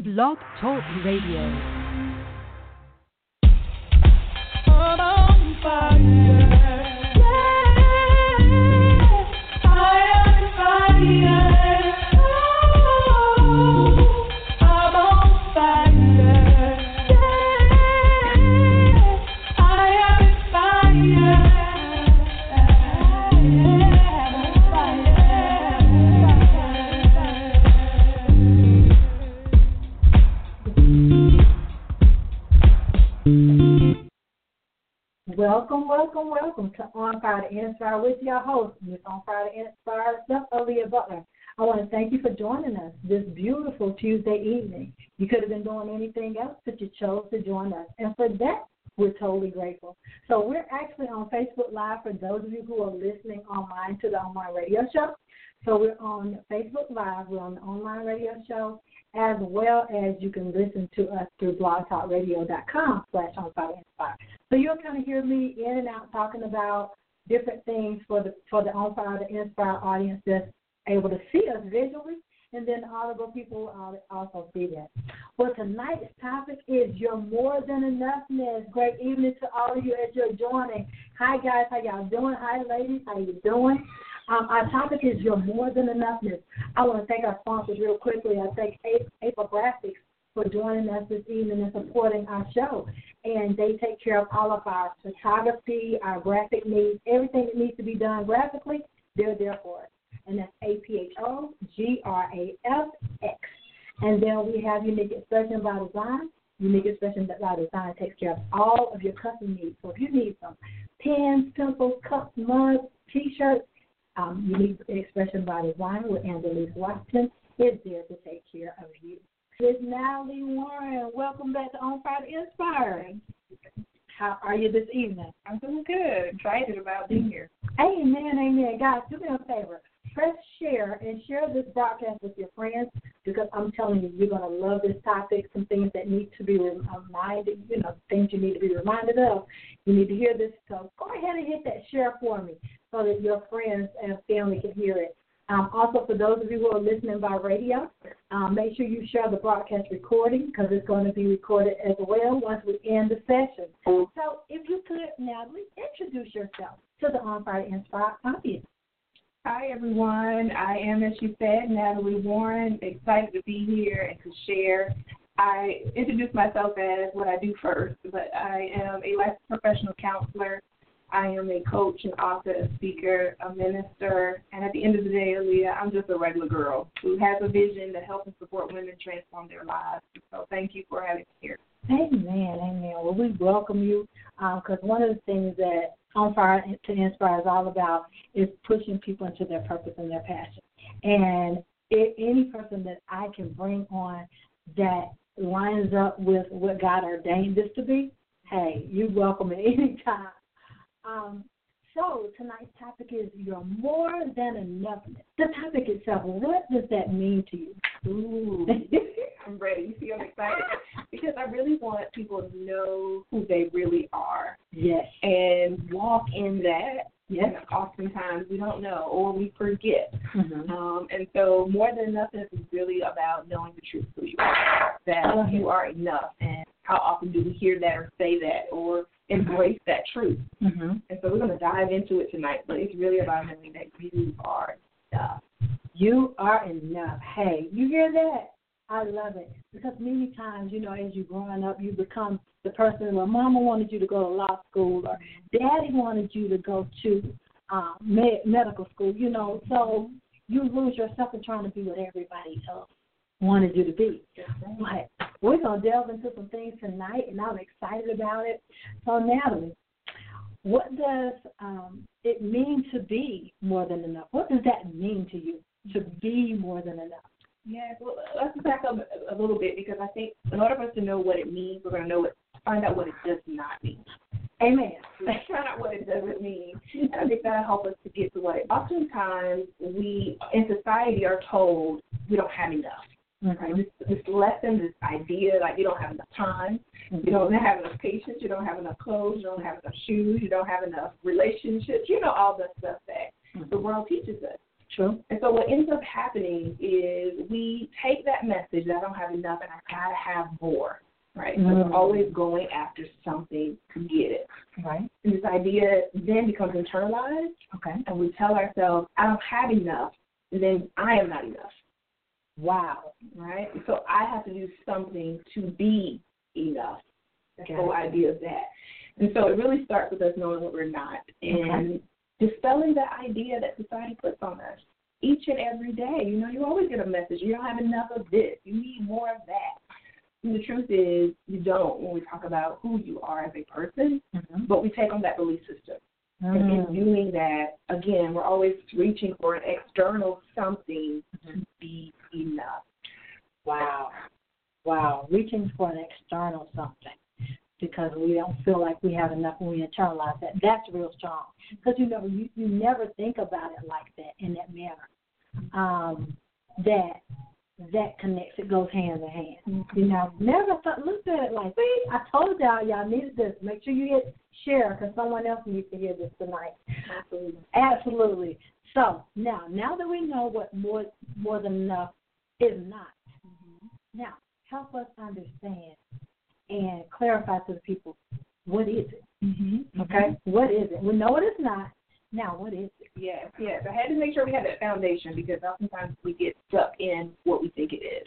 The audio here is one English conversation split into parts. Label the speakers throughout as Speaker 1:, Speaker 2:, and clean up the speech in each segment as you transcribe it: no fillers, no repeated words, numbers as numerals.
Speaker 1: Blog Talk Radio.
Speaker 2: On fire. Welcome to On Fire to Inspire with your host, Miss On Fire to Inspire, Aaliyah Butler. I want to thank you for joining us this beautiful Tuesday evening. You could have been doing anything else, but you chose to join us. And for that, we're totally grateful. So we're actually on Facebook Live for those of you who are listening online to the online radio show. So we're on Facebook Live. We're on the online radio show, as well as you can listen to us through blogtalkradio.com/onfireinspire. So you'll kind of hear me in and out talking about different things for the On Fire to Inspire audience that's able to see us visually, and then audible people also see that. Well, tonight's topic is your more than enoughness. Great evening to all of you as you're joining. Hi, guys. How y'all doing? Hi, ladies. How you doing? Our topic is your more than enoughness. I want to thank our sponsors real quickly. I thank April Graphics for joining us this evening and supporting our show. And they take care of all of our photography, our graphic needs, everything that needs to be done graphically, they're there for us. And that's APHOGRAFX. And then we have Unique Expression by Design. Unique Expression by Design takes care of all of your custom needs. So if you need some pens, pencils, cups, mugs, T-shirts, Unique Expression by Design with Angelique Washington is there to take care of you. It's Natalie Warren. Welcome back to On Fire to Inspire. How are you this evening?
Speaker 3: I'm doing good. Excited about being here.
Speaker 2: Amen. Guys, do me a favor. Press share and share this broadcast with your friends, because I'm telling you, you're going to love this topic, some things that need to be reminded, things you need to be reminded of. You need to hear this. So go ahead and hit that share for me so that your friends and family can hear it. Also, for those of you who are listening by radio, make sure you share the broadcast recording, because it's going to be recorded as well once we end the session. So if you could, Natalie, introduce yourself to the On Fire to Inspire audience.
Speaker 3: Hi, everyone. I am, as you said, Natalie Warren, excited to be here and to share. I introduce myself as what I do first, but I am a licensed professional counselor. I am a coach, an author, a speaker, a minister, and at the end of the day, Aaliyah, I'm just a regular girl who has a vision to help and support women transform their lives. So thank you for having me here.
Speaker 2: Amen. Well, we welcome you, because one of the things that On Fire to Inspire is all about is pushing people into their purpose and their passion. And any person that I can bring on that lines up with what God ordained this to be, hey, you're welcome at any time. So tonight's topic is your more than enoughness. The topic itself, what does that mean to you?
Speaker 3: Ooh, I'm ready. You see, I'm excited because I really want people to know who they really are.
Speaker 2: Yes.
Speaker 3: And walk in that.
Speaker 2: Yes.
Speaker 3: And oftentimes we don't know or we forget.
Speaker 2: Mm-hmm.
Speaker 3: And so more than enoughness is really about knowing the truth of who you are, that you are enough. And how often do we hear that or say that or embrace that truth?
Speaker 2: Mm-hmm.
Speaker 3: And so we're going to dive into it tonight, but it's really about knowing that you are enough.
Speaker 2: You are enough. Hey, you hear that? I love it. Because many times, as you're growing up, you become the person where mama wanted you to go to law school or daddy wanted you to go to medical school, So you lose yourself in trying to be what everybody else wanted you to be. But we're going to delve into some things tonight, and I'm excited about it. So, Natalie, what does it mean to be more than enough? What does that mean to you, to be more than enough?
Speaker 3: Yes, well, let's back up a little bit, because I think in order for us to know what it means, we're going to find out what it does not mean.
Speaker 2: Amen.
Speaker 3: Let's find out what it doesn't mean. And I think that'll help us to get to what it. Oftentimes, we in society are told we don't have enough.
Speaker 2: Mm-hmm.
Speaker 3: Right? This lesson, this idea, like you don't have enough time, you don't have enough patience, you don't have enough clothes, you don't have enough shoes, you don't have enough relationships, all the stuff that the world teaches us.
Speaker 2: True.
Speaker 3: And so what ends up happening is we take that message that I don't have enough and I got to have more, right? So we're always going after something to get it.
Speaker 2: Right.
Speaker 3: And this idea then becomes internalized.
Speaker 2: Okay.
Speaker 3: And we tell ourselves, I don't have enough, and then I am not enough.
Speaker 2: Wow.
Speaker 3: Right? So I have to do something to be enough. That's the whole idea of that. And so it really starts with us knowing what we're not and dispelling that idea that society puts on us each and every day. You know, you always get a message. You don't have enough of this. You need more of that. And the truth is you don't when we talk about who you are as a person, but we take on that belief system. And in doing that, again, we're always reaching for an external something to be enough.
Speaker 2: Wow. Wow. Reaching for an external something because we don't feel like we have enough when we internalize that. That's real strong. Because, you know, you never think about it like that, in that manner. That connects. It goes hand in hand. You know, never thought, look at it like, see, I told y'all needed this. Make sure you hit share because someone else needs to hear this tonight.
Speaker 3: Absolutely.
Speaker 2: Absolutely. So now that we know what more than enough is not, now help us understand and clarify to the people, what is it? Okay? What is it? We know what it's not. Now, what is it?
Speaker 3: Yes. I had to make sure we had that foundation because oftentimes we get stuck in what we think it is.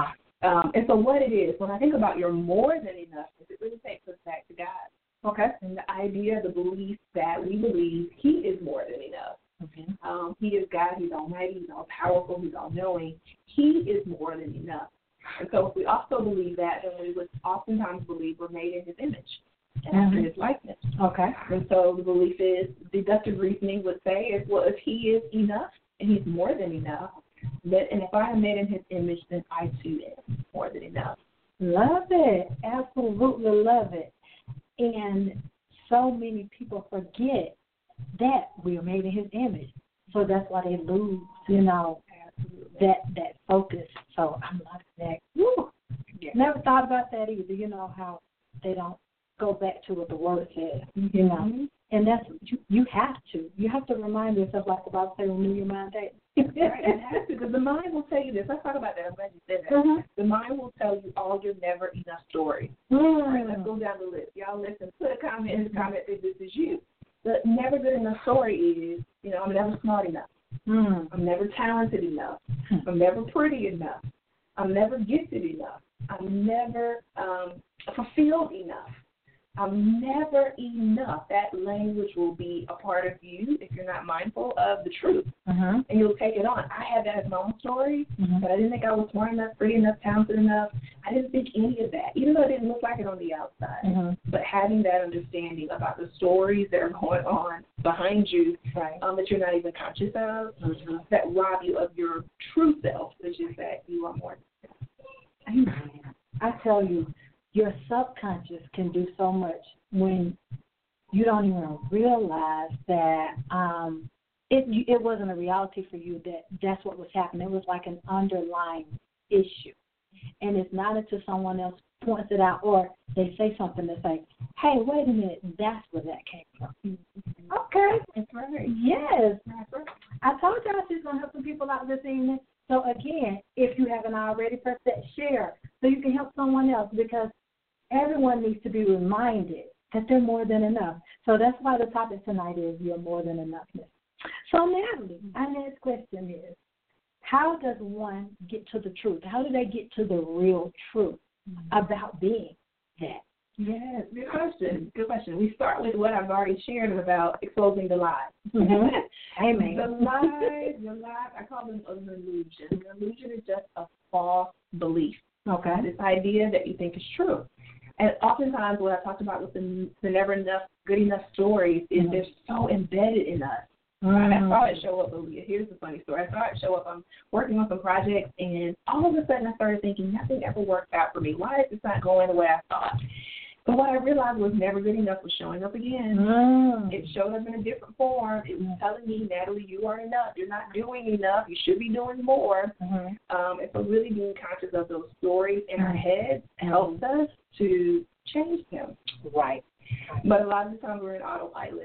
Speaker 3: And so what it is, when I think about your more than enough, it really takes us back to God.
Speaker 2: Okay.
Speaker 3: And the idea, the belief that we believe He is more than enough. He is God. He's almighty. He's all powerful. He's all knowing. He is more than enough. And so if we also believe that, then we would oftentimes believe we're made in His image and after His likeness.
Speaker 2: Okay.
Speaker 3: And so the belief is, deductive reasoning would say, is, well, if He is enough and He's more than enough, and if I am made in His image, then I too am more than enough.
Speaker 2: Love it. Absolutely love it. And so many people forget that we are made in His image. So that's why they lose, you know, that focus. So I'm loving that. Woo. Never thought about that either, you know, how they don't go back to what the Word says, you know. And that's, you have to. You have to remind yourself, like the Bible says, renew your mind daily.
Speaker 3: Right, it has to, because the mind will tell you this. Let's talk about that. I'm glad you said that. The mind will tell you all your never enough stories. Right, let's go down the list. Y'all listen. Put a comment in the comment if this is you. The never good enough story is, you know, I'm never smart enough. I'm never talented enough. I'm never pretty enough. I'm never gifted enough. I'm never fulfilled enough. I'm never enough. That language will be a part of you if you're not mindful of the truth. And you'll take it on. I had that as my own story, but I didn't think I was smart enough, pretty enough, talented enough. I didn't think any of that, even though it didn't look like it on the outside. But having that understanding about the stories that are going on behind you that you're not even conscious of, that rob you of your true self, which is that you are more than that.
Speaker 2: I tell you, your subconscious can do so much when you don't even realize that it wasn't a reality for you, that's what was happening. It was like an underlying issue. And it's not until someone else points it out or they say something that's like, hey, wait a minute, that's where that came from. Okay.
Speaker 3: That's right.
Speaker 2: Yes.
Speaker 3: That's right.
Speaker 2: I told y'all she's going to help some people out this evening. So, again, if you haven't already, press that share so you can help someone else, because everyone needs to be reminded that they're more than enough. So that's why the topic tonight is you're more than enoughness. So, Natalie, our next question is, how does one get to the truth? How do they get to the real truth about being that?
Speaker 3: Yes, good question. Good question. We start with what I've already shared about exposing the lies.
Speaker 2: Amen.
Speaker 3: The lies, I call them an illusion. An illusion is just a false belief.
Speaker 2: Okay.
Speaker 3: This idea that you think is true. And oftentimes what I talked about with the never enough, good enough stories is they're so embedded in us. I saw it show up, Aaliyah. Here's the funny story. I saw it show up. I'm working on some projects, and all of a sudden I started thinking, nothing ever worked out for me. Why is this not going the way I thought? But what I realized was never good enough was showing up again. It showed up in a different form. It was telling me, Natalie, you are enough. You're not doing enough. You should be doing more. And so really being conscious of those stories in our heads helps us to change them.
Speaker 2: Right.
Speaker 3: But a lot of the time we're in autopilot.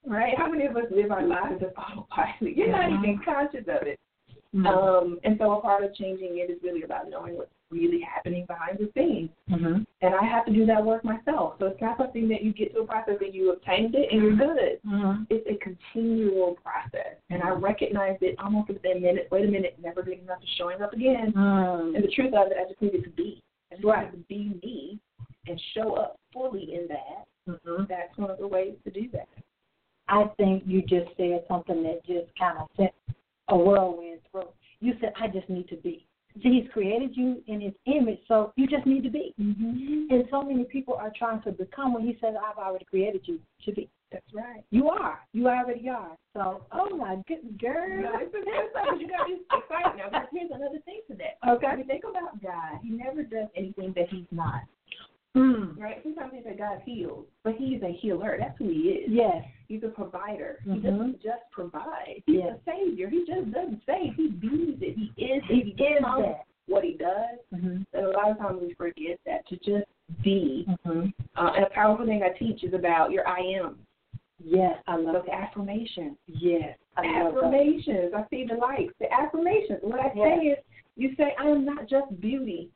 Speaker 3: right? How many of us live our lives just autopilot? You're not even conscious of it. And so a part of changing it is really about knowing what's really happening behind the scenes. And I have to do that work myself. So it's not something that you get to a process and you obtained it and you're good. It's a continual process. And I recognized it almost within minutes. Wait a minute, never good enough is showing up again. And the truth of it, I just needed to be. I just needed to be me and show up fully in that. That's one of the ways to do that.
Speaker 2: I think you just said something that just kind of sent a whirlwind through. You said, I just need to be. See, he's created you in his image, so you just need to be. And so many people are trying to become what he says, I've already created you to be.
Speaker 3: That's right.
Speaker 2: You are. You already are. So, oh, my goodness, girl.
Speaker 3: No, it's but you got to be excited now. But here's another thing to that.
Speaker 2: Okay.
Speaker 3: When you think about God, he never does anything that he's not. Right? Sometimes we say God heals, but he's a healer. That's who he is.
Speaker 2: Yes.
Speaker 3: He's a provider. He doesn't just provide. He's a savior. He just doesn't save. He bees it. He is that. What he does. And a lot of times we forget that, to just be. And a powerful thing I teach is about your I am.
Speaker 2: Yes, I love
Speaker 3: the affirmations.
Speaker 2: Yes,
Speaker 3: affirmations. I see the likes. The affirmations. What I say is, you say, I am not just beauty.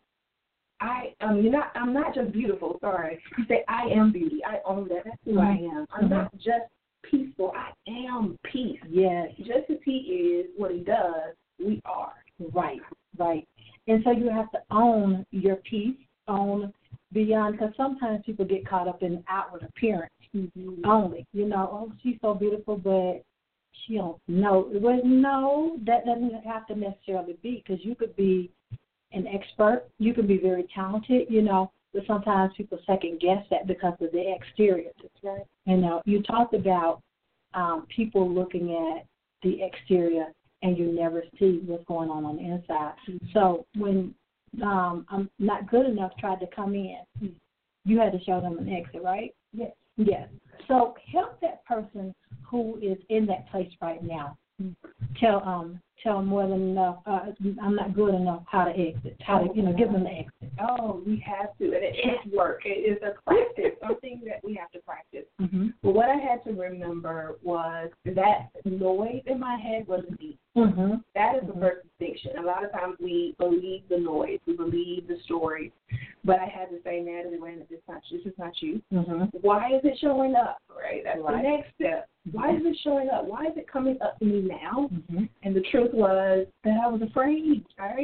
Speaker 3: I'm not just beautiful, sorry. You say, I am beauty. I own that. That's who I am. I'm not just peaceful. I am peace.
Speaker 2: Yes.
Speaker 3: Just as he is, what he does, we are.
Speaker 2: Right. And so you have to own your peace, own beyond, because sometimes people get caught up in outward appearance only. You know, oh, she's so beautiful, but she don't know. Well, no, that doesn't have to necessarily be, because you could be an expert, you can be very talented, you know, but sometimes people second guess that because of the exterior. That's right. You know, you talked about people looking at the exterior and you never see what's going on the inside. So when I'm not good enough tried to come in, you had to show them an exit, right?
Speaker 3: Yes.
Speaker 2: Yes. So help that person who is in that place right now. Tell them more than enough. I'm not good enough. How to exit? How to give them the exit.
Speaker 3: Oh, we have to, and it's work. It is a practice, something that we have to practice. But what I had to remember was that noise in my head wasn't me. That is the first distinction. A lot of times we believe the noise, we believe the stories, but I had to say, Natalie, wait a minute, this is not you. Why is it showing up? Right. That's the next step. Why is it showing up? Why is it coming up to me now? And the truth was that I was afraid, right?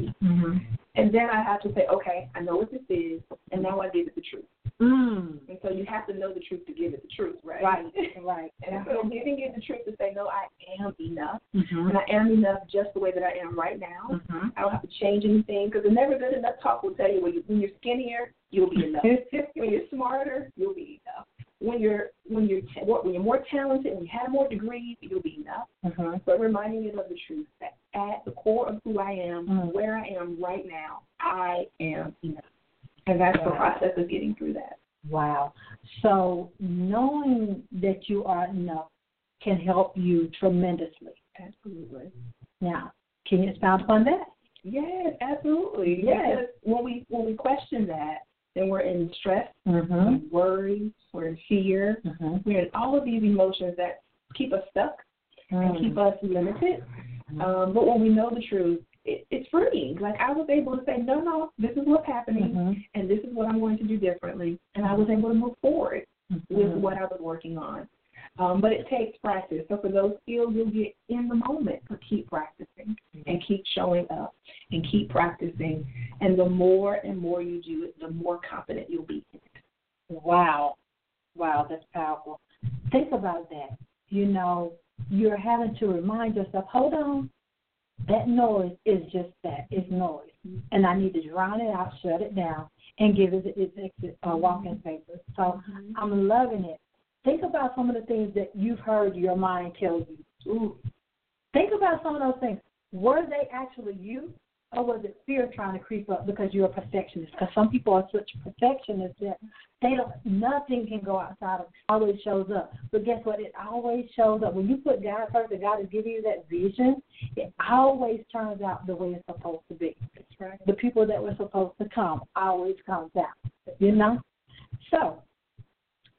Speaker 3: And then I have to say, okay, I know what this is, and now I give it the truth. And so you have to know the truth to give it the truth, right?
Speaker 2: Right.
Speaker 3: And so giving it the truth to say, no, I am enough, and I am enough just the way that I am right now. I don't have to change anything, because the never good enough talk will tell you when you're skinnier, you'll be enough. When you're smarter, you'll be enough. When you're more talented and you have more degrees, you'll be enough. But reminding you of the truth that at the core of who I am, where I am right now, I am enough. And that's the process of getting through that.
Speaker 2: Wow. So knowing that you are enough can help you tremendously.
Speaker 3: Absolutely.
Speaker 2: Now, can you expound upon that?
Speaker 3: Yes, absolutely. Yes. Because when we question that, then we're in stress, we're worried, we're in fear, we're in all of these emotions that keep us stuck and keep us limited. But when we know the truth, it's freeing. Like I was able to say, no, this is what's happening, and this is what I'm going to do differently. And I was able to move forward with what I was working on. But it takes practice. So for those skills you'll get in the moment, but keep practicing and keep showing up and keep practicing. And the more and more you do it, the more confident you'll be in it.
Speaker 2: Wow, that's powerful. Think about that. You know, you're having to remind yourself, hold on, that noise is just that. It's noise. And I need to drown it out, shut it down, and give it its exit walking papers. So I'm loving it. Think about some of the things that you've heard your mind tell you. Think about some of those things. Were they actually you, or was it fear trying to creep up because you're a perfectionist? Because some people are such perfectionists that nothing can go outside of it. It always shows up. But guess what? It always shows up. When you put God first and God is giving you that vision, it always turns out the way it's supposed to be. That's right. The people that were supposed to come always comes out, you know? So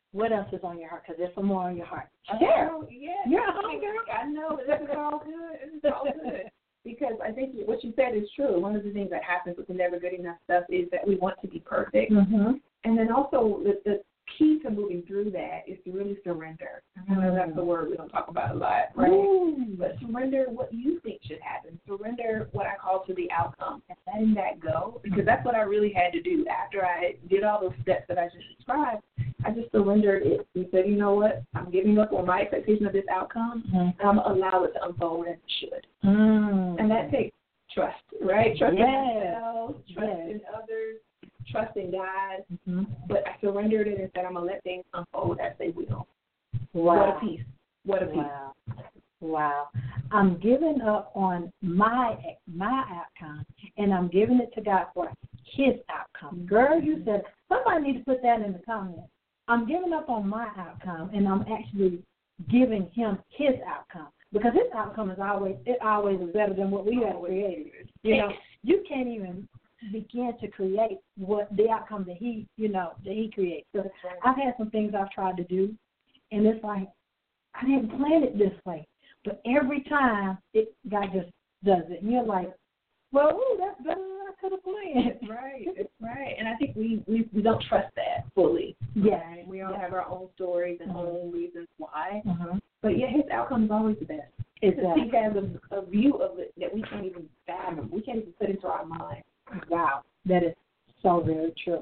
Speaker 2: What else is on your heart? Because there's some more on your heart. Share.
Speaker 3: Yeah.
Speaker 2: You're a home girl.
Speaker 3: I know. This is all good. This is all good. Because I think what you said is true. One of the things that happens with the never good enough stuff is that we want to be perfect.
Speaker 2: Mm-hmm.
Speaker 3: And then also the key to moving through that is to really surrender. I know that's the word we don't talk about a lot, right?
Speaker 2: Ooh.
Speaker 3: But surrender what you think should happen. Surrender what I call to the outcome and letting that go, because that's what I really had to do. After I did all those steps that I just described, I just surrendered it and said, you know what, I'm giving up on my expectation of this outcome, and I'm going to allow it to unfold as it should. And that takes trust, right? Trust in myself, trust in others, trust in God. But I surrendered it and said, I'm going to let things unfold as they will.
Speaker 2: Wow.
Speaker 3: What a peace. What a peace.
Speaker 2: Wow. I'm giving up on my outcome, and I'm giving it to God for his outcome. Girl, you said, somebody needs to put that in the comments. I'm giving up on my outcome, and I'm actually giving him his outcome, because his outcome is always better than what we have created. You know, you can't even begin to create what the outcome that he creates. So I've had some things I've tried to do, and it's like I didn't plan it this way, but every time God just does it, and you're like, well, ooh, that's better than I could have planned.
Speaker 3: Right, it's right. And I think we don't trust that fully.
Speaker 2: Yeah.
Speaker 3: Right? We all have our own stories and own reasons why. But yeah, his outcome is always the best.
Speaker 2: Exactly.
Speaker 3: He has a view of it that we can't even fathom. We can't even put into our mind.
Speaker 2: Wow, that is so very true.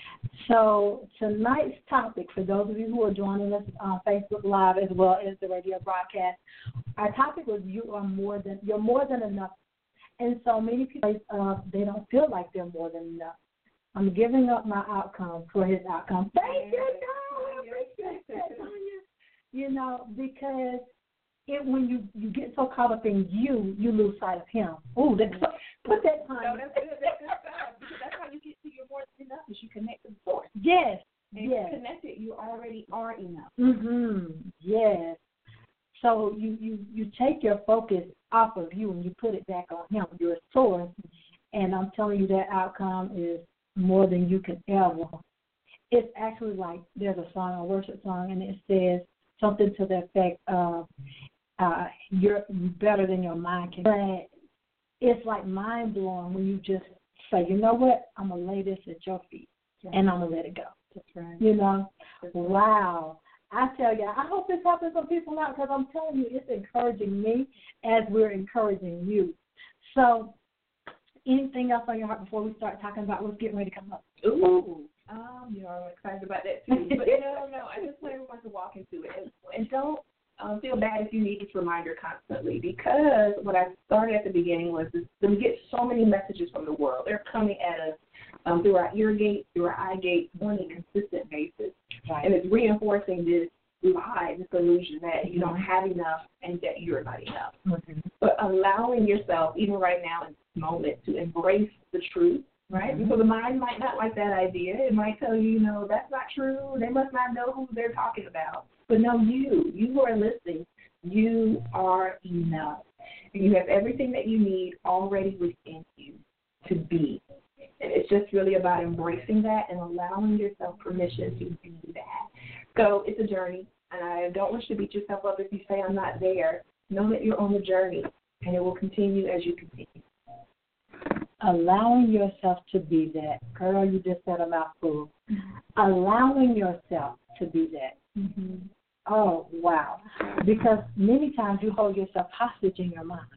Speaker 2: So tonight's topic, for those of you who are joining us on Facebook Live as well as the radio broadcast, our topic was you're more than enough. And so many people, they don't feel like they're more than enough. I'm giving up my outcome for his outcome. Thank you, God. I appreciate that, Tanya. You know, because when you get so caught up in you lose sight of him. Ooh, put that time.
Speaker 3: No, that's good. That's good stuff. Because that's how you get to your more than enough, is you connect to the source.
Speaker 2: Yes.
Speaker 3: And if you're connected, you already are enough.
Speaker 2: Yes. So you take your focus off of you and you put it back on him, your source, and I'm telling you that outcome is more than you can ever. It's actually like there's a song, a worship song, and it says something to the effect of you're better than your mind can. But it's like mind blowing when you just say, you know what, I'm gonna lay this at your feet and I'm gonna let it go.
Speaker 3: That's right.
Speaker 2: You know, wow. I tell you, I hope this helps some people out, because I'm telling you, it's encouraging me as we're encouraging you. So, anything else on your heart before we start talking about what's getting ready to come up?
Speaker 3: Ooh. I'm excited about that too. But no, I just want everyone to walk into it. And don't feel bad if you need this reminder constantly, because what I started at the beginning was that we get so many messages from the world. They're coming at us through our ear gate, through our eye gate on a consistent basis.
Speaker 2: Right.
Speaker 3: And it's reinforcing this lie, this illusion that you don't have enough and that you're not enough. But allowing yourself, even right now in this moment, to embrace the truth. Right? So the mind might not like that idea. It might tell you, that's not true. They must not know who they're talking about. But no, you who are listening, you are enough. And you have everything that you need already within you to be. And it's just really about embracing that and allowing yourself permission to do that. So it's a journey. And I don't want you to beat yourself up if you say I'm not there. Know that you're on the journey, and it will continue as you continue.
Speaker 2: Allowing yourself to be that. Girl, you just said a mouthful. Allowing yourself to be that. Oh, wow. Because many times you hold yourself hostage in your mind.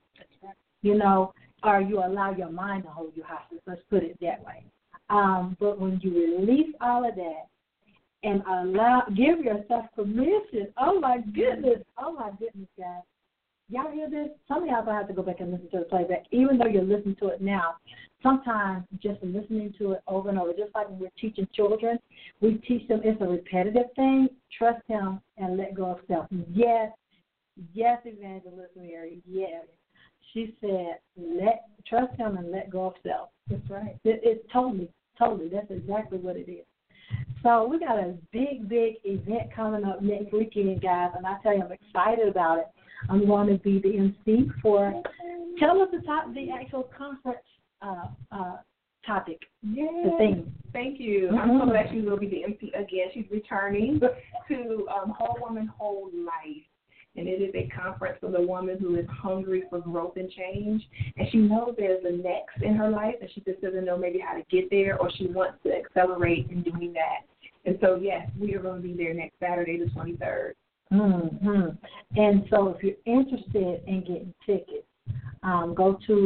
Speaker 2: Or you allow your mind to hold you hostage. Let's put it that way. But when you release all of that and give yourself permission, oh, my goodness, guys. Y'all hear this? Some of y'all going to have to go back and listen to the playback. Even though you're listening to it now, sometimes just listening to it over and over, just like when we're teaching children, we teach them it's a repetitive thing. Trust him and let go of self. Yes, Evangelist Mary, yes. She said, trust him and let go of self.
Speaker 3: That's right.
Speaker 2: It's totally, that's exactly what it is. So we got a big event coming up next weekend, guys, and I tell you, I'm excited about it. I'm going to be the MC for, tell us the actual conference topic, the theme.
Speaker 3: Thank you. I'm so glad she will be the MC again. She's returning to Whole Woman, Whole Life. And it is a conference for the woman who is hungry for growth and change. And she knows there's a next in her life, and she just doesn't know maybe how to get there, or she wants to accelerate in doing that. And so, yes, we are going to be there next Saturday, the 23rd.
Speaker 2: Mm-hmm. And so if you're interested in getting tickets, go to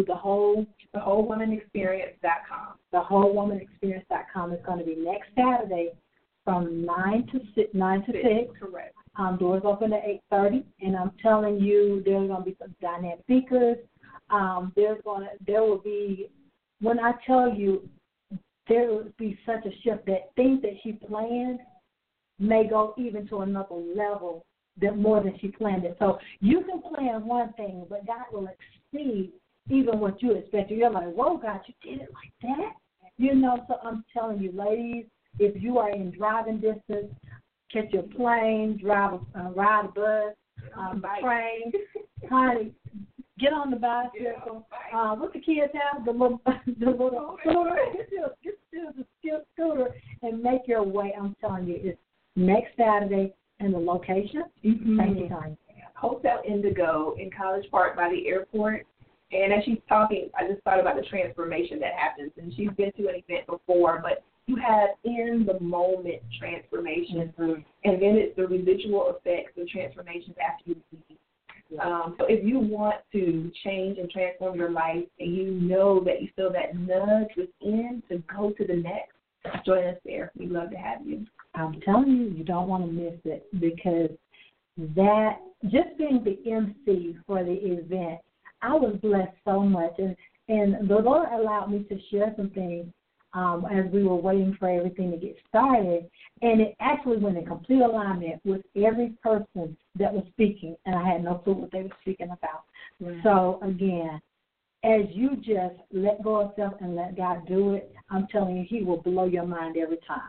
Speaker 3: thewholewomanexperience.com.
Speaker 2: Thewholewomanexperience.com is going to be next Saturday from 9 to 6.
Speaker 3: Correct.
Speaker 2: Doors open at 8:30, and I'm telling you, there's going to be some dynamic speakers. There will be, when I tell you, there will be such a shift that things that she planned may go even to another level more than she planned it. So you can plan one thing, but God will exceed even what you expected. You're like, whoa, God, you did it like that? So I'm telling you, ladies, if you are in driving distance, catch your plane, ride a bus, train, honey, get on the bicycle. What the kids have, the little scooter, get the scooter and make your way. I'm telling you, it's next Saturday, and the location. Thank you, Tanya.
Speaker 3: Hotel Indigo in College Park by the airport. And as she's talking, I just thought about the transformation that happens. And she's been to an event before, but you have in-the-moment transformation, and then it's the residual effects of transformations after you leave. So if you want to change and transform your life, and you know that you feel that nudge within to go to the next, join us there. We'd love to have you.
Speaker 2: I'm telling you, you don't want to miss it, because that, just being the MC for the event, I was blessed so much. And the Lord allowed me to share some things as we were waiting for everything to get started. And it actually went in complete alignment with every person that was speaking, and I had no clue what they were speaking about. Right. So, again, as you just let go of self and let God do it, I'm telling you, He will blow your mind every time,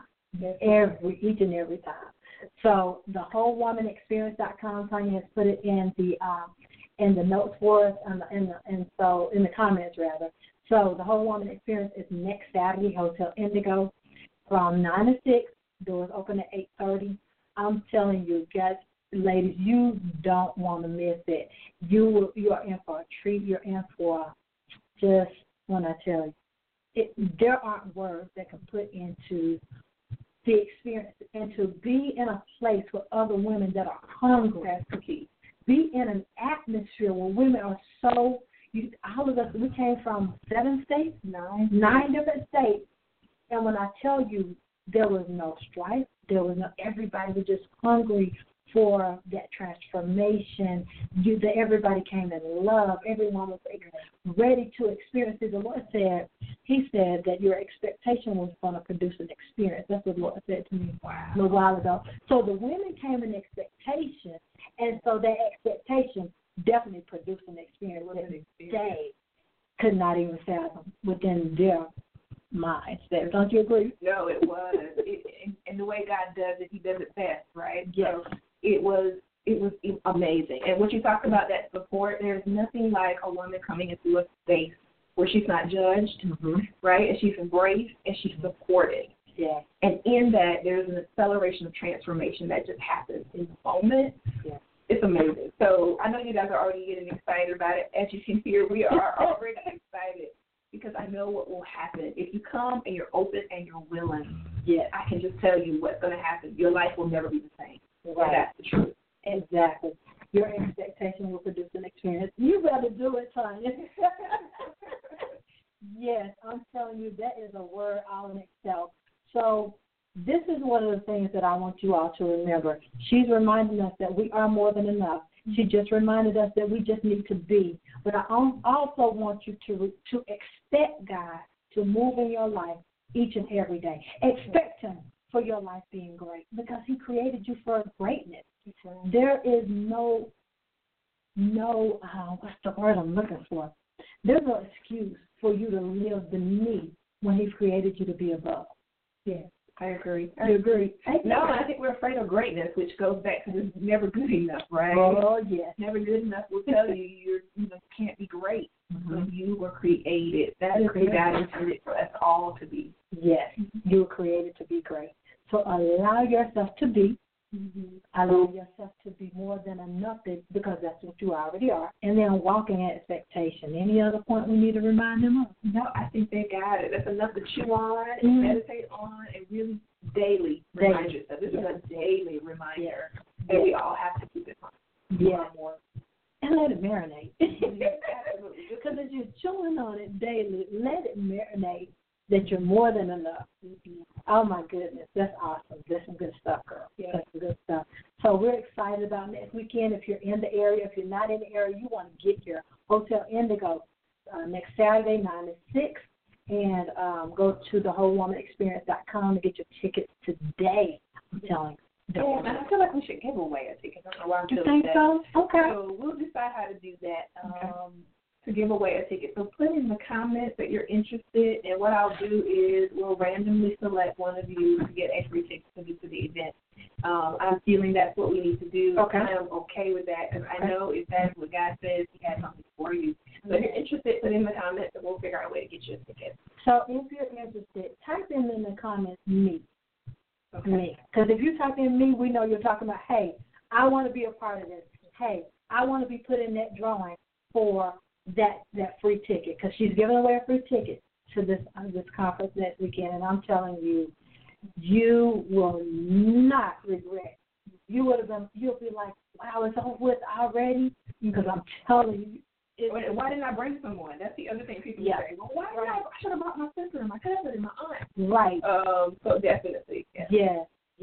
Speaker 2: each and every time. So the wholewomanexperience.com, Tanya has put it in the notes for us, in the comments rather. So the Whole Woman Experience is next Saturday, Hotel Indigo, from 9 to 6. Doors open at 8:30. I'm telling you, guys, ladies, you don't want to miss it. You are in for a treat. You're in for just, when I tell you, there aren't words that can put into the experience, and to be in a place with other women that are hungry. That's the key. Be in an atmosphere where women are so, all of us, we came from 7 states, 9 different states, and when I tell you, there was no strife, everybody was just hungry for that transformation. Everybody came in love. Everyone was ready to experience it. The Lord said, He said that your expectation was going to produce an experience. That's what the Lord said to me a little while ago. So the women came in expectation, and so that expectation definitely produced an experience that they could not even fathom within their minds. Don't you agree?
Speaker 3: No, it was. And the way God does it, He does it best, right?
Speaker 2: Yes.
Speaker 3: So it was amazing. And when you talk about that support, there's nothing like a woman coming into a space where she's not judged, right? And she's embraced and she's supported.
Speaker 2: Yeah.
Speaker 3: And in that, there's an acceleration of transformation that just happens in the moment.
Speaker 2: Yeah.
Speaker 3: It's amazing. So I know you guys are already getting excited about it. As you can hear, we are already excited, because I know what will happen. If you come and you're open and you're willing, I can just tell you what's going to happen. Your life will never be the same.
Speaker 2: Right.
Speaker 3: That's the truth.
Speaker 2: Exactly. Your expectation will produce an experience. You better do it, Tanya. Yes, I'm telling you, that is a word all in itself. So this is one of the things that I want you all to remember. She's reminding us that we are more than enough. She just reminded us that we just need to be. But I also want you to expect God to move in your life each and every day. Expect Him for your life being great, because He created you for greatness. There is no what's the word I'm looking for? There's no excuse for you to live beneath when He's created you to be above. Yes.
Speaker 3: I agree.
Speaker 2: You agree?
Speaker 3: No, I think we're afraid of greatness, which goes back to this never good enough, right?
Speaker 2: Oh, yes.
Speaker 3: Never good enough will tell you you can't be great. So you were created. That is who God intended for us all to be.
Speaker 2: Yes, you were created to be great. So allow yourself to be. Allow yourself to be more than enough, because that's what you already are. And then walk in expectation. Any other point we need to remind them of?
Speaker 3: No, I think they got it. That's enough to chew on and meditate on and really daily remind yourself. This is a daily reminder that we all have to keep it on.
Speaker 2: Yeah. And let it marinate. Because as you're chewing on it daily, let it marinate that you're more than enough. Oh, my goodness. That's awesome. That's some good stuff, girl. Yeah. That's some good stuff. So we're excited about next weekend. If you're in the area, if you're not in the area, you want to get your Hotel Indigo next Saturday, 9 to 6, and go to thewholewomanexperience.com to get your tickets today. I'm telling you.
Speaker 3: Yeah, and I feel like we should give away a ticket. I don't know why I'm
Speaker 2: You think so? Okay.
Speaker 3: So we'll decide how to do that. To give away a ticket. So put in the comments that you're interested, and what I'll do is we'll randomly select one of you to get a free ticket to the event. I'm feeling that's what we need to do.
Speaker 2: Okay.
Speaker 3: I am okay with that, because I know if that's what God says, He has something for you. So if you're interested, put in the comments, and we'll figure out a way to get you a ticket.
Speaker 2: So if you're interested, type in the comments me. Okay. Me. Because if you type in me, we know you're talking about, hey, I want to be a part of this. Hey, I want to be put in that drawing for that free ticket, because she's giving away a free ticket to this conference next weekend, and I'm telling you, you will not regret. You'll be like, wow, it's over with already, because I'm telling you.
Speaker 3: Why didn't I bring someone? That's the other thing people say. Well, why did I should have brought my sister and my cousin and my aunt.
Speaker 2: Right.
Speaker 3: So definitely.
Speaker 2: Yes.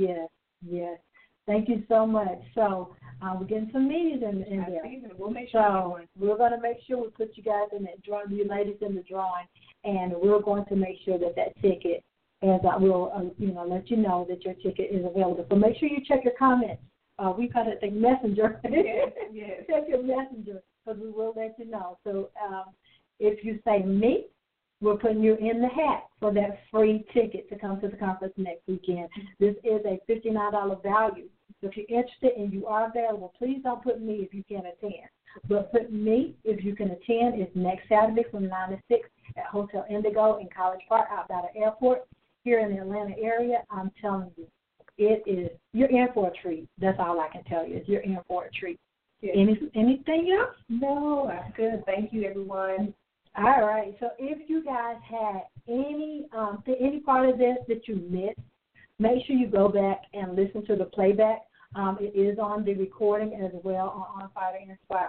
Speaker 2: Thank you so much. So we're getting some meetings in there.
Speaker 3: We'll make sure.
Speaker 2: We're going to make sure we put you guys in that drawing, you ladies in the drawing, and we're going to make sure that ticket, as I will, let you know that your ticket is available. So make sure you check your comments. We call it the messenger.
Speaker 3: Yes.
Speaker 2: Check your messenger, because we will let you know. So if you say me, we're putting you in the hat for that free ticket to come to the conference next weekend. This is a $59 value. So if you're interested and you are available, please don't put me if you can't attend. But put me if you can attend. It's next Saturday from 9 to 6 at Hotel Indigo in College Park outside of airport here in the Atlanta area. I'm telling you, you're in for a treat. That's all I can tell you is you're in for a treat. Yes. Anything else?
Speaker 3: No, that's good. Thank you, everyone.
Speaker 2: All right. So if you guys had any part of this that you missed, make sure you go back and listen to the playback. It is on the recording as well on Fire to Inspire.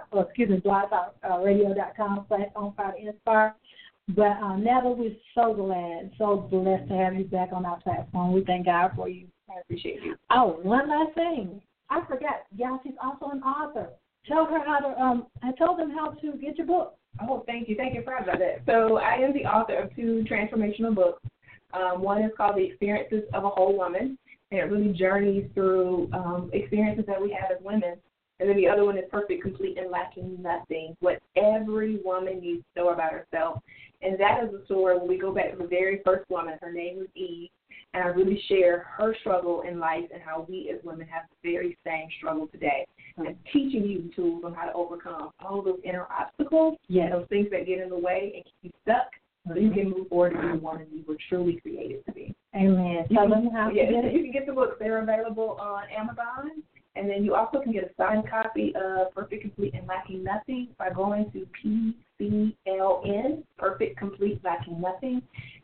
Speaker 2: blogtalkradio.com/onfiretoinspire. But Natalie, we're so blessed to have you back on our platform. We thank God for you.
Speaker 3: I appreciate you.
Speaker 2: Oh, one last thing. I forgot. Yeah, she's also an author. Tell her how to. I told them how to get your book.
Speaker 3: Oh, thank you. Thank you for about that. So I am the author of 2 transformational books. One is called The Experiences of a Whole Woman, and it really journeys through experiences that we have as women. And then the other one is Perfect, Complete, and Lacking Nothing, what every woman needs to know about herself. And that is a story where we go back to the very first woman. Her name was Eve, and I really share her struggle in life and how we as women have the very same struggle today. And teaching you the tools on how to overcome all those inner obstacles, those things that get in the way and keep you stuck, so you can move forward and be the woman you were truly created to be.
Speaker 2: Amen. Tell them how to get it.
Speaker 3: You can get the books. They're available on Amazon. And then you also can get a signed copy of Perfect, Complete, and Lacking Nothing by going to PCLN, Perfect, Complete, Lacking Nothing,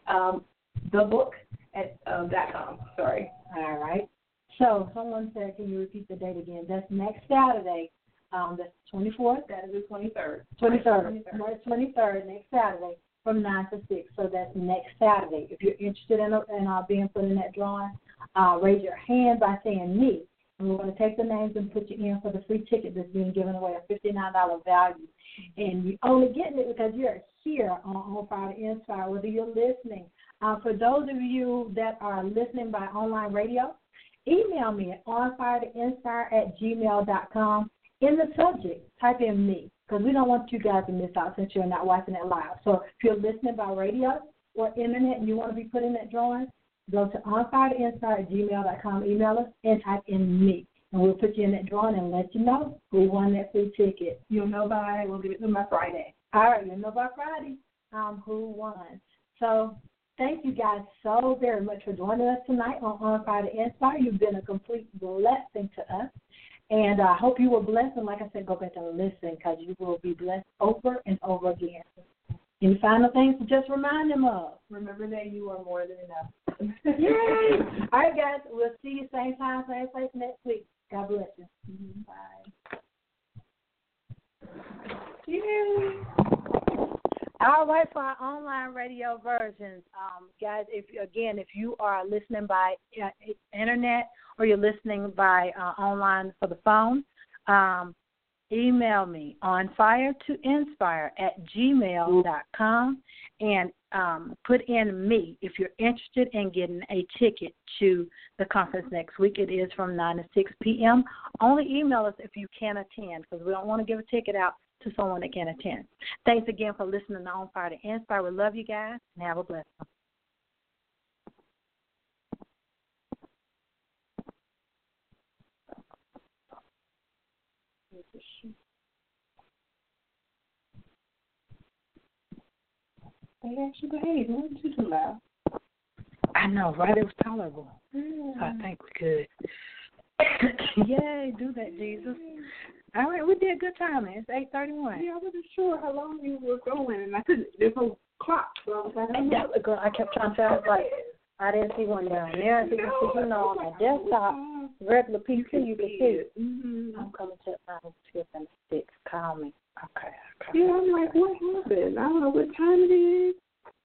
Speaker 3: thebook.com. Sorry.
Speaker 2: All right. So someone said, can you repeat the date again? That's next Saturday. That's 24th.
Speaker 3: That is the 23rd.
Speaker 2: 23rd. March 23rd, next Saturday from 9 to 6. So that's next Saturday. If you're interested in being put in that drawing, raise your hand by saying me. And we're going to take the names and put you in for the free ticket that's being given away, a $59 value. And you're only getting it because you're here on Fire to Inspire, whether you're listening. For those of you that are listening by online radio, email me at onfiretoinspire@gmail.com. In the subject, type in me, because we don't want you guys to miss out since you're not watching it live. So if you're listening by radio or internet and you want to be put in that drawing, go to onfiretoinspire@gmail.com, email us, and type in me. And we'll put you in that drawing and let you know who won that free ticket.
Speaker 3: You'll know we'll give it to my Friday.
Speaker 2: All right, you'll know by Friday who won. So thank you guys so very much for joining us tonight on Fire to Inspire. You've been a complete blessing to us. And I hope you were blessed. And like I said, go back and listen because you will be blessed over and over again. Any final things to just remind them of?
Speaker 3: Remember that you are more than enough.
Speaker 2: Yay! All right, guys. We'll see you same time, same place next week. God bless you. Bye.
Speaker 3: Yay!
Speaker 2: All right, for our online radio versions, guys, if you are listening by internet or you're listening by online for the phone, email me on firetoinspire@gmail.com and put in me if you're interested in getting a ticket to the conference next week. It is from 9 to 6 p.m. Only email us if you can attend because we don't want to give a ticket out to someone that can attend. Thanks again for listening to On Fire to Inspire. We love you guys and have a blessed one.
Speaker 3: They actually behaved. It wasn't too loud.
Speaker 2: I know, right? It was tolerable.
Speaker 3: Yeah.
Speaker 2: I think we could. Yay, do that, Jesus. All right, we did a good time. It's 8:31.
Speaker 3: Yeah, I wasn't sure how long you were going, and I couldn't. There's no clock, so I was like,
Speaker 2: I kept trying to tell her, like, I didn't see one down there. I didn't see, on my desktop, regular PC, you can see it.
Speaker 3: Mm-hmm.
Speaker 2: I'm coming to my tip and 6. Call me. Okay.
Speaker 3: Yeah, I'm like, what happened? I don't know what time it is.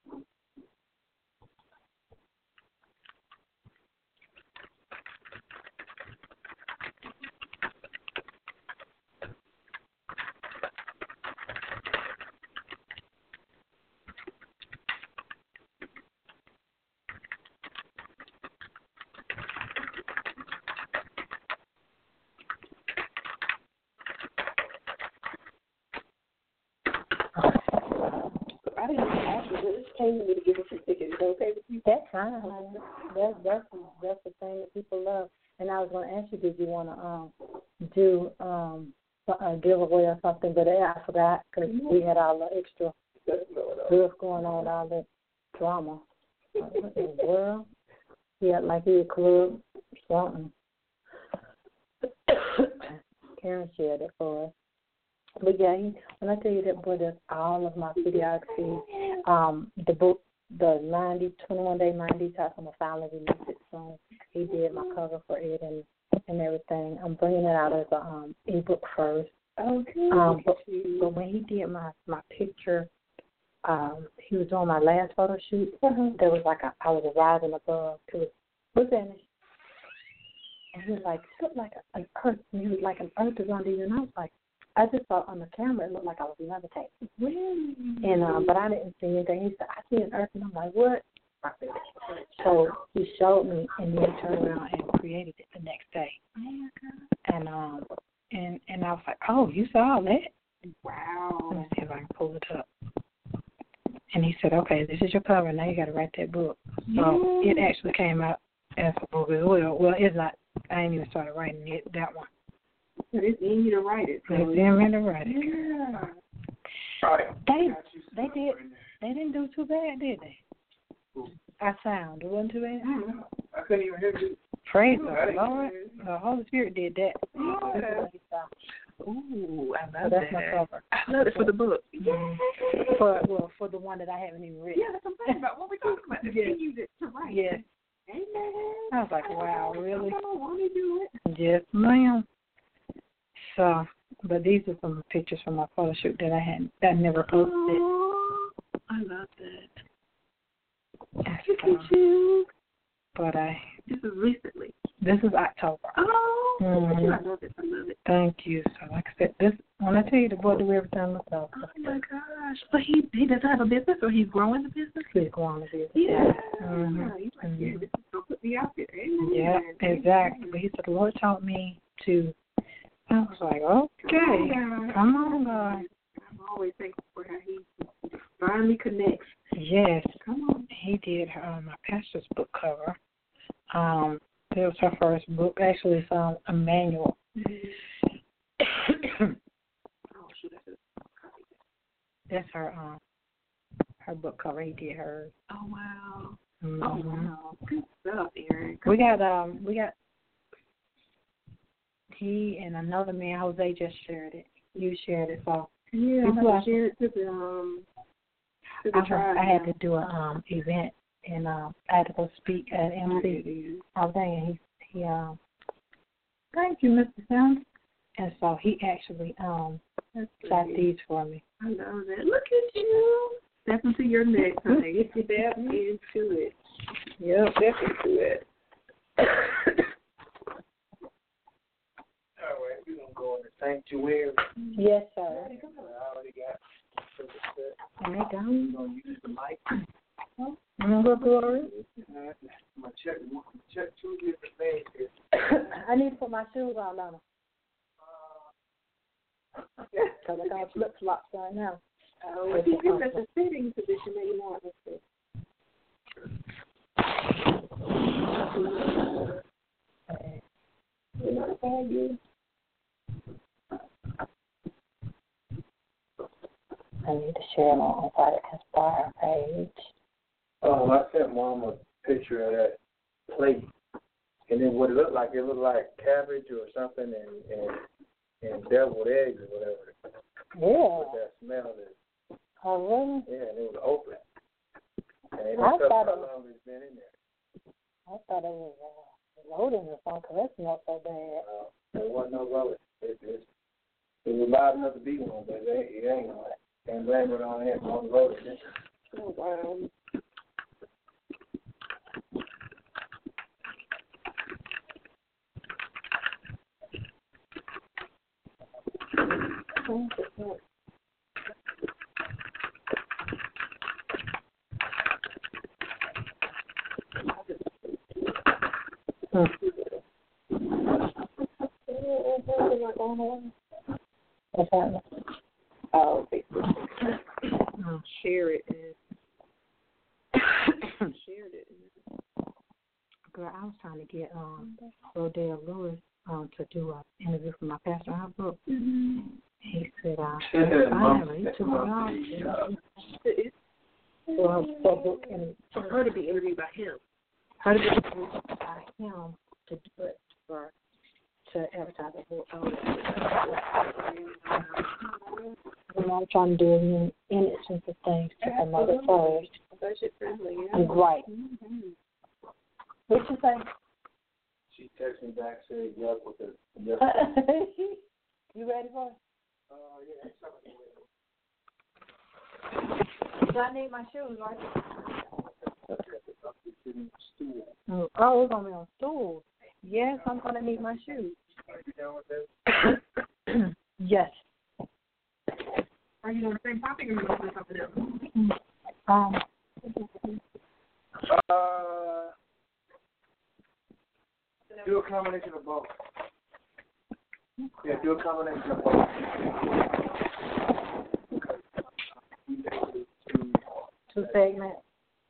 Speaker 3: I didn't ask you. This came to me to give us a ticket. Is that okay with you?
Speaker 2: That's fine. That's the thing that people love. And I was going to ask you, did you want to do a giveaway or something? But I forgot because we had all the extra stuff going on, all the drama. What in the world? He had like he a club something. Karen shared it for us. But yeah, when I tell you that boy does all of my videography, the book, the 21-day 90 Detox, I'm going to finally release it soon. He did my cover for it and everything. I'm bringing it out as a ebook first.
Speaker 3: Okay.
Speaker 2: But when he did my picture, he was on my last photo shoot. There was like I was rising above. It was finished. And he was like, it looked like an earth. And he was like, an earth is under you. And I was like, I just saw on the camera it looked like I was levitating.
Speaker 3: Really?
Speaker 2: And but I didn't see anything. He said, I see an earth, and I'm like, what? So he showed me, and then turned around and created it the next day. And I was like, oh, you saw all that?
Speaker 3: Wow.
Speaker 2: Let me see if I can pull it up. And he said, okay, this is your cover. Now you got to write that book. So it actually came out as a book as well. Well, it's not. I ain't even started writing it, that one.
Speaker 3: It's in you to write it. So.
Speaker 2: It's in me to write it.
Speaker 3: Yeah.
Speaker 2: They didn't do too bad, did they? Our sound, it wasn't too bad.
Speaker 3: I couldn't even hear you.
Speaker 2: Praise the Lord. The Holy Spirit did that.
Speaker 3: Ooh, I love
Speaker 2: that's my cover.
Speaker 3: I love it for the book.
Speaker 2: Yeah. For the one that I haven't even written.
Speaker 3: Yeah, that's what I'm talking about. What we talking about? Continue to write.
Speaker 2: Yes.
Speaker 3: Amen.
Speaker 2: I was like, wow, really?
Speaker 3: I want to do it.
Speaker 2: Yes, ma'am. So, but these are some pictures from my photo shoot that I never posted.
Speaker 3: Oh, I love that.
Speaker 2: Look at you. But
Speaker 3: this is recently.
Speaker 2: This is October.
Speaker 3: Oh, I love it. I love it.
Speaker 2: Thank you. So, like I said, when I tell you the boy do everything myself.
Speaker 3: Oh my gosh! But he doesn't have a business, or he's growing the business.
Speaker 2: He's growing the business.
Speaker 3: Yeah. He's like, yeah, this is gonna put me out there. Amen.
Speaker 2: Yeah, exactly. But he said the Lord taught me to. I was like, okay, come on, God.
Speaker 3: I'm always thankful for how he finally connects.
Speaker 2: Yes.
Speaker 3: Come on.
Speaker 1: he did my pastor's book cover. It was her first book. Actually, it's a manual. That's her book cover. He did hers.
Speaker 3: Oh wow.
Speaker 1: Mm-hmm.
Speaker 3: Oh wow. Good stuff, Erin.
Speaker 1: We got he and another man, Jose, just shared it. You shared it, so
Speaker 3: yeah, I shared it to the tribe.
Speaker 1: I had to do an event, and I had to go speak at MC. I was saying he
Speaker 2: Thank you, Mr. Sanders.
Speaker 1: And so he actually shot these for me.
Speaker 3: I love that. Look at you. Step into your next, honey. Step into it. Yep, step into it.
Speaker 4: All right, we're going to go in the sanctuary.
Speaker 1: Yes, sir.
Speaker 4: I already got
Speaker 1: And they gone.
Speaker 4: I'm going to use the mic.
Speaker 1: I'm going to go through it.
Speaker 4: My check 2 different things here.
Speaker 1: I need to put my shoes on, Mama. Because I got flip-flops right now.
Speaker 3: Oh, if you get the sitting position that you want us to. You're not bad, you.
Speaker 1: I need to share it on Product Inspire page.
Speaker 4: I sent Mom a picture of that plate. And then what it looked like cabbage or something and deviled eggs or whatever.
Speaker 1: Yeah.
Speaker 4: With that smell.
Speaker 1: Oh, really?
Speaker 4: Yeah, and it was open. And they
Speaker 1: I
Speaker 4: don't tell
Speaker 1: thought
Speaker 4: how long it's been in there.
Speaker 1: I thought it was loading or something, because that smelled so bad.
Speaker 4: There wasn't no rolling. It was loud enough to be one, but it ain't one. Can't blame it on him. On the road.
Speaker 3: Oh, wow.
Speaker 1: What's happening?
Speaker 3: Oh, Facebook. Share it. Shared it.
Speaker 1: Girl, I was trying to get Rodale Lewis to do an interview for my pastor in her book.
Speaker 3: Mm-hmm.
Speaker 1: He said, finally, he took it off. For her book and
Speaker 3: for her to be interviewed by him.
Speaker 1: Her to be interviewed by him to do it to advertise the book. What I'm trying to do is innocent of things to promote it first.
Speaker 3: Budget friendly, yeah.
Speaker 1: Right.
Speaker 3: Mm-hmm.
Speaker 1: What'd you say?
Speaker 4: She texted me back, said, yuck, with the yuck.
Speaker 1: You ready for it?
Speaker 4: Yeah.
Speaker 1: Do I need my shoes, right? Oh, it's going to be on stool. Yes, I'm going to need my shoes.
Speaker 4: Are you done with that?
Speaker 1: Yes.
Speaker 3: Are you on the same topic or are you going to do something else?
Speaker 4: Do a combination of both. Yeah, do a combination of both.
Speaker 1: Two segments.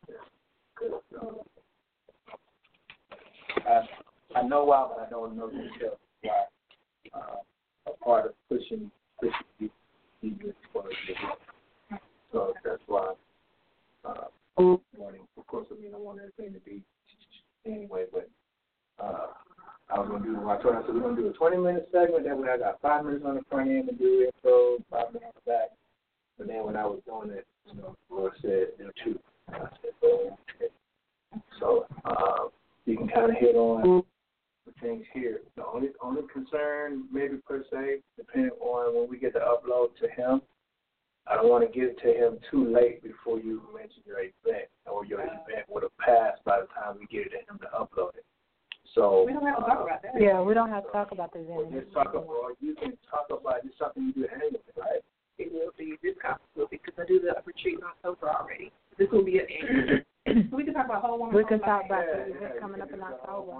Speaker 4: I know why, but I don't know details why. A part of pushing people for the book. So that's why. Morning. Of course, I want everything to be anyway, but I was going to do. I told her, I said, we're going to do a 20-minute segment. Then when I got 5 minutes on the front end to do intro, 5 minutes on the back. But then when I was doing it, the Lord said, do 2. I said, okay. So you can kind of hit on the things here. The only concern, maybe per se, depending on when we get the upload to him, I don't want to get it to him too late before you mention your event, or your event would have passed by the time we get it to him to upload it. So
Speaker 3: we don't have to talk about that.
Speaker 1: Yeah, we don't have to talk about the event.
Speaker 4: Just talk about, or you can talk about just something you do annually, right?
Speaker 3: It will be. This conference will be, because I do the retreat in October already. This will be an annual. We can talk about whole woman.
Speaker 1: We can talk about the event coming up in October.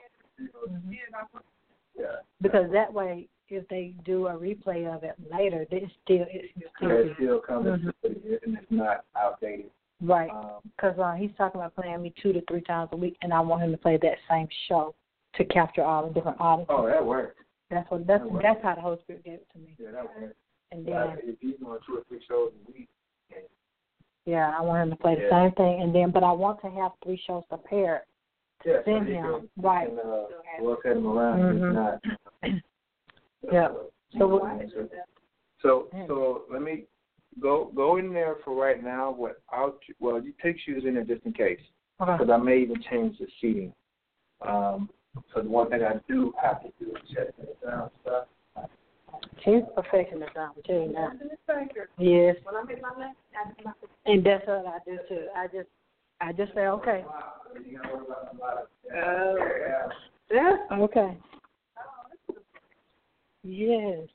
Speaker 4: Yeah.
Speaker 1: Because that way, if they do a replay of it later, it's still
Speaker 4: coming, and it's not outdated.
Speaker 1: Right. Because he's talking about playing me 2 to 3 times a week, and I want him to play that same show to capture all the different audiences.
Speaker 4: Oh, that works.
Speaker 1: That's how the Holy Spirit gave it to me.
Speaker 4: Yeah, that works.
Speaker 1: And then
Speaker 4: if he's doing 2 or 3 shows a week.
Speaker 1: Yeah, I want him to play the same thing, and then, but I want to have 3 shows prepared to send him. Right.
Speaker 4: Work him around.
Speaker 1: Mm-hmm. Yeah.
Speaker 4: So let me go in there for right now. You take shoes in there just in case, because I may even change the seating. So the one thing I do have to do is check it down stuff.
Speaker 1: She's a perfectionist, I'm telling you now. Yes. And that's what I do too. I just say okay. Yeah. Okay. Yes.